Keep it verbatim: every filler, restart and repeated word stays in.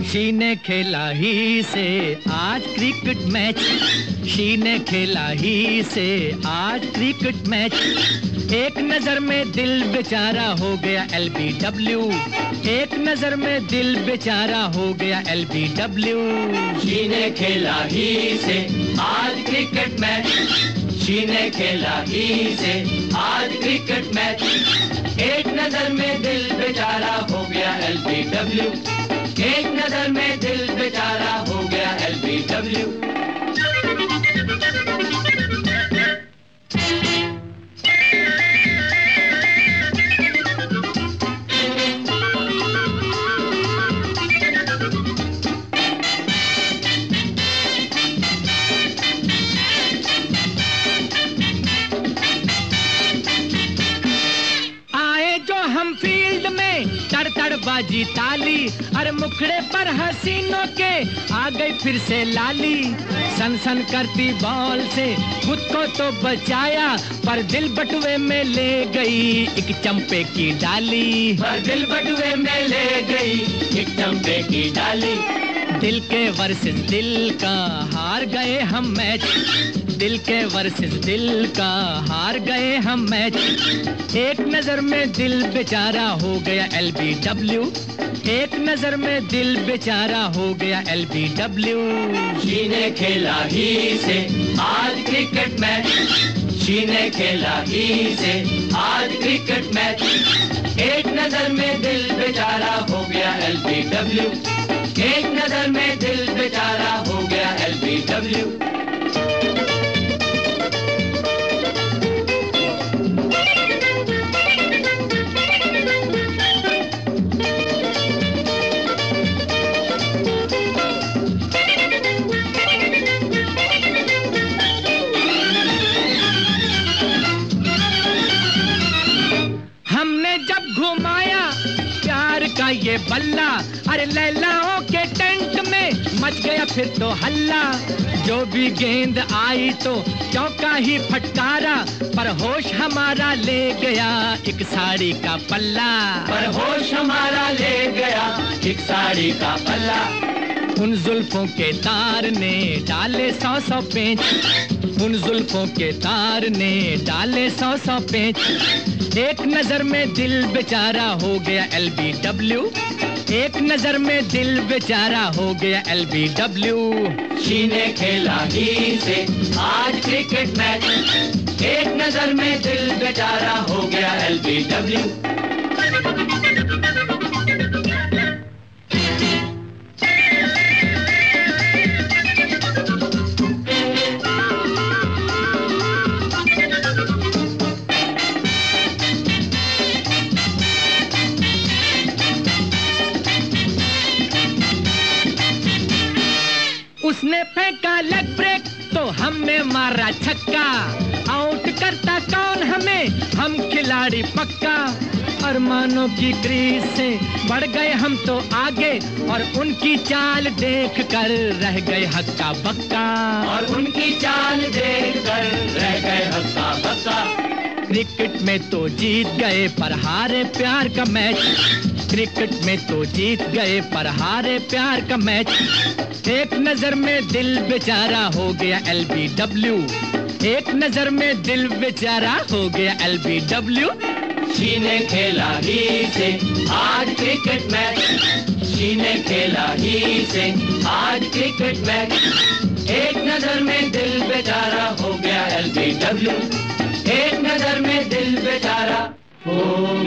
She ने खेला ही से आज क्रिकेट मैच, शी ने खेला ही से आज क्रिकेट मैच। एक नजर में दिल बेचारा हो गया एल बी डब्ल्यू, एक नजर में दिल बेचारा हो गया एल बी डब्ल्यू। शी ने खेला ही से आज क्रिकेट मैच, शी ने खेला ही से आज क्रिकेट मैच। एक नजर में दिल बेचारा हो गया एल बी डब्ल्यू, एक नजर में दिल बेचारा हो गया एल बी डब्ल्यू। हम फील्ड में तड़ तड़ बाजी ताली, अरे मुखड़े पर हसीनों के आ गई फिर से लाली। सन सन करती बॉल से खुद को तो बचाया, पर दिल बटुए में ले गई एक चंपे की डाली, पर दिल बटुए में ले गई एक चंपे की डाली। दिल के वर्सेस दिल का हार गए हम मैच, दिल के वर्सेस दिल का हार गए हम मैच। एक नजर में दिल बेचारा हो गया एल बी डब्ल्यू, एक नजर में दिल बेचारा हो गया एल बी डब्ल्यू। शी ने खेला ही से आज क्रिकेट मैच, शी ने खेला ही से आज क्रिकेट मैच। एक नजर में दिल बेचारा हो गया एल बी डब्ल्यू, एक नजर में दिल बेचारा हो गया एल बी डब्ल्यू। हमने जब घुमाया प्यार का ये बल्ला, अरे लैलाओं के टेंट में मच गया फिर तो हल्ला। जो भी गेंद आई तो चौका ही फटकारा, पर होश हमारा ले गया एक साड़ी का पल्ला, पर होश हमारा ले गया एक साड़ी का पल्ला। उन जुल्फों के तार ने डाले सौ सौ पेंच, उन जुल्फों के तार ने डाले सौ सौ पेंच। एक नजर में दिल बेचारा हो गया एल बी डब्ल्यू, एक नजर में दिल बेचारा हो गया एल बी डब्ल्यू। शी ने खेला ही से आज क्रिकेट मैच, एक नजर में दिल बेचारा हो गया एल बी डब्ल्यू। उसने फेंका लेग ब्रेक तो हमने मारा छक्का, आउट करता कौन हमें, हम खिलाड़ी पक्का। अरमानों की क्रीज से बढ़ गए हम तो आगे, और उनकी चाल देख कर रह गए हक्का बक्का, और उनकी चाल देख कर रह गए हक्का बक्का। क्रिकेट में तो जीत गए पर हारे प्यार का मैच, क्रिकेट में तो जीत गए पर हारे प्यार का मैच। एक नजर में दिल बेचारा हो गया एल बी डब्ल्यू, एक नजर में दिल बेचारा हो गया एल बी डब्ल्यू। शी ने खेला ही से आज क्रिकेट मैच, शी ने खेला ही से आज क्रिकेट मैच। एक नजर में दिल बेचारा हो गया एल बी डब्ल्यू, एक नजर में दिल बेचारा हो